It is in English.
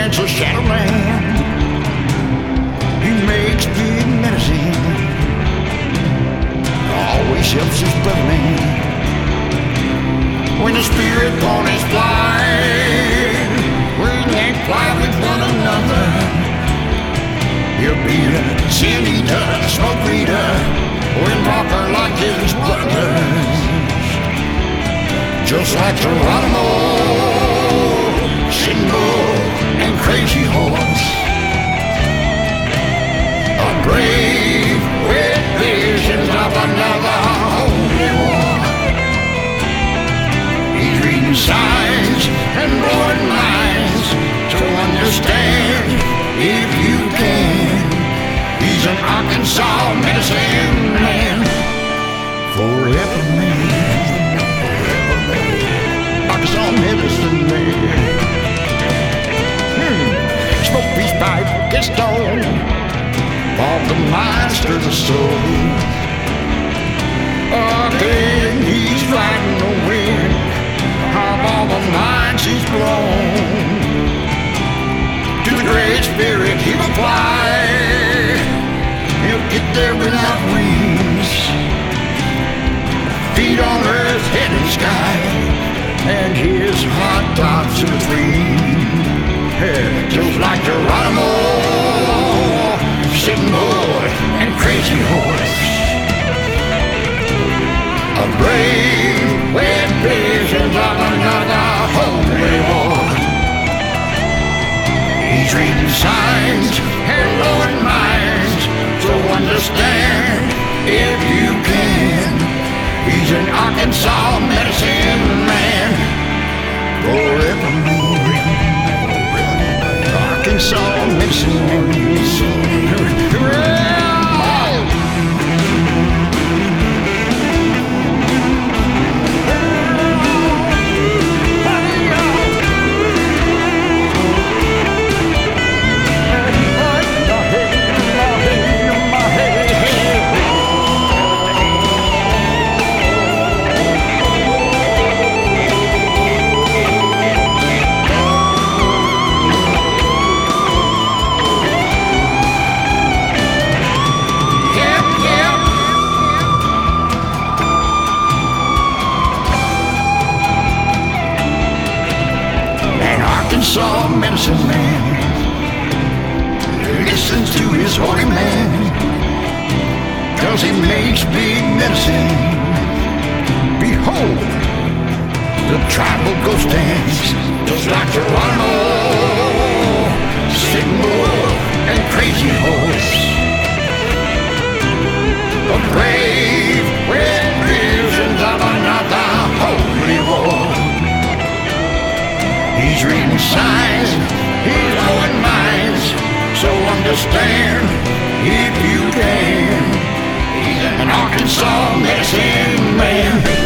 represents a Shadowland. He makes big medicine, always helps his brother man. When the spirit ponies fly, when they fly with one another, he'll be a sin eater, smoke reader, windwalker like his brothers. Just like Geronimo, Sitting Bull, and Crazy Horse. A brave with visions of another holy war. He's reading signs and blowing minds to understand if you can. He's an Arkansas medicine man, forever man. Arkansas medicine man. Smoke peace pipe, get stoned. Fog the mind, stir the soul. Again he's riding the wind of all the minds he's blown. To the great spirit he will fly. He'll get there without wings. Feet on earth, head in sky, and his hot thoughts are free. Just like Geronimo, Sitting Bull, and Crazy Horse. A brave with visions of another holy war. He's reading signs and blowing minds, so understand if you can. He's an Arkansas medicine man, forever more. Arkansas medicine man. Arkansas medicine man listens to his holy man, 'cause he makes big medicine. Behold, the tribal ghost dance, just like Geronimo, Sitting Bull, and Crazy Horse. A brave with visions of another holy war. He's reading signs, he's blowing minds, so understand if you can. He's an Arkansas medicine man.